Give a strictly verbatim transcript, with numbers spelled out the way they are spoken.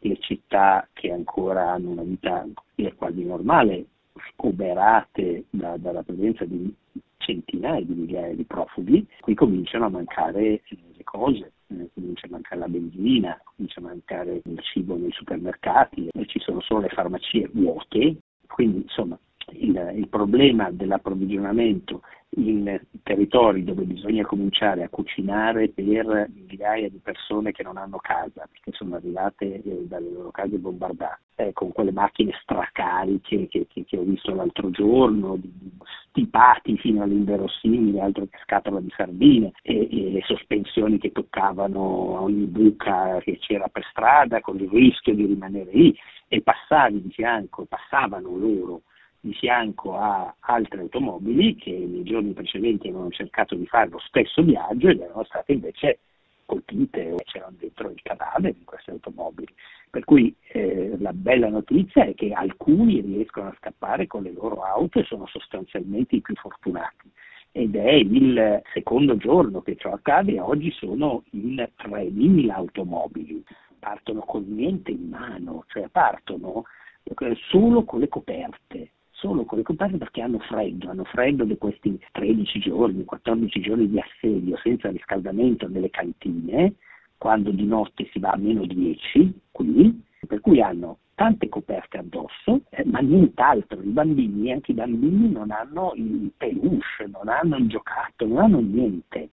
le città che ancora hanno una vita quasi normale, scoberate da, dalla presenza di centinaia di migliaia di profughi, qui cominciano a mancare le cose, eh, comincia a mancare la benzina, comincia a mancare il cibo nei supermercati, e ci sono solo le farmacie vuote, quindi insomma il, il problema dell'approvvigionamento in territori dove bisogna cominciare a cucinare per migliaia di persone che non hanno casa, perché sono arrivate eh, dalle loro case bombardate, eh, con quelle macchine stracariche che, che, che ho visto l'altro giorno, di, di stipati fino all'inverosimile, altro che scatola di sardine, e, e le sospensioni che toccavano ogni buca che c'era per strada, con il rischio di rimanere lì, e passavi di fianco, passavano loro di fianco a altre automobili che nei giorni precedenti avevano cercato di fare lo stesso viaggio ed erano state invece colpite o c'erano dentro il cadavere di queste automobili. Per cui eh, la bella notizia è che alcuni riescono a scappare con le loro auto e sono sostanzialmente i più fortunati. Ed è il secondo giorno che ciò accade e oggi sono in tremila automobili. Partono con niente in mano, cioè partono solo con le coperte. Solo con le coperte perché hanno freddo, hanno freddo di questi tredici giorni, quattordici giorni di assedio senza riscaldamento nelle cantine, quando di notte si va a meno dieci qui, per cui hanno tante coperte addosso, eh, ma nient'altro. I bambini, anche i bambini non hanno il peluche, non hanno il giocattolo, non hanno niente.